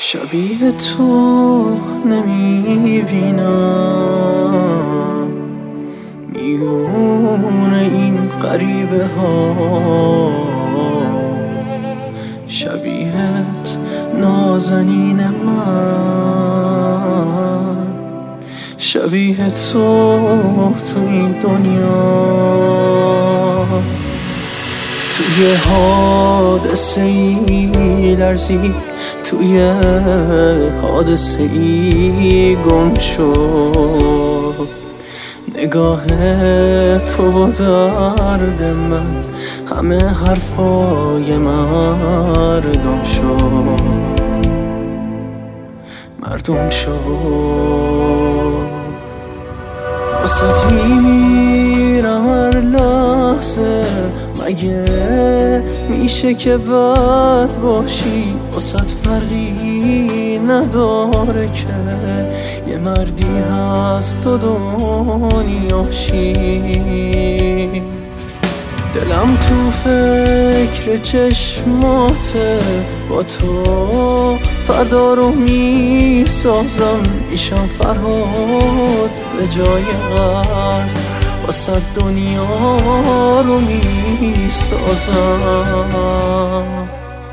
شبیه تو نمیبینم میون این غریبه ها، شبیهت نازنین من، شبیه تو این دنیا. توی حادثه ای لرزی، توی حادثه ای گم شد نگاه تو و درد من، همه حرفای مردم شد. واسه میمیرم هر لحظه، مگه میشه که بد باشی؟ واسه فرقی نداره که یه مردی هست تو دنیاشی. دلم تو فکر چشماته، با تو فردا رو میسازم، ایشان فرهاد به جای قصد واسه دنیا رو میسازم.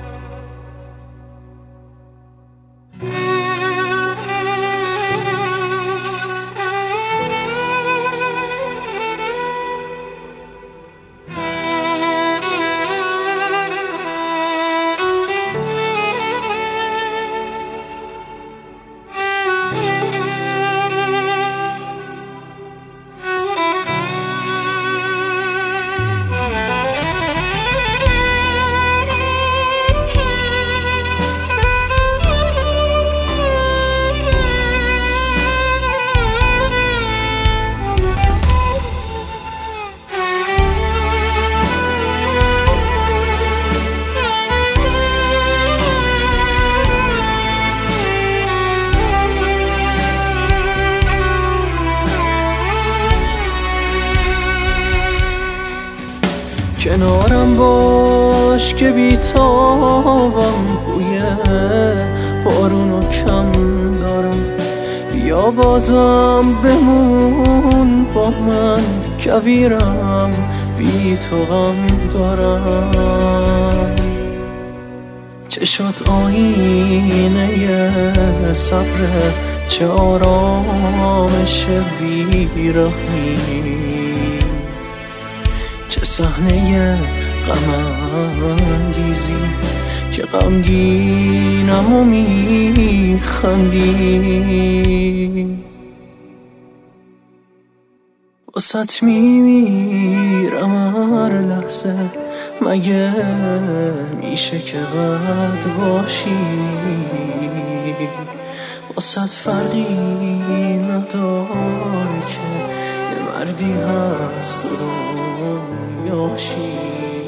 کنارم باش که بیتابم، بوی بارونو کم دارم، بیا بازم بمون با من، کویرم بی تو غم دارم. چشات آینه صبر، چه آرامش بیرحمی، چه صحنه غم انگیزی که غمگینم و میخندی. واسه میمیرم هر لحظه، مگه میشه که بد باشی؟ واسه فرقی نداره که یه مردی هست تو دنیاشی.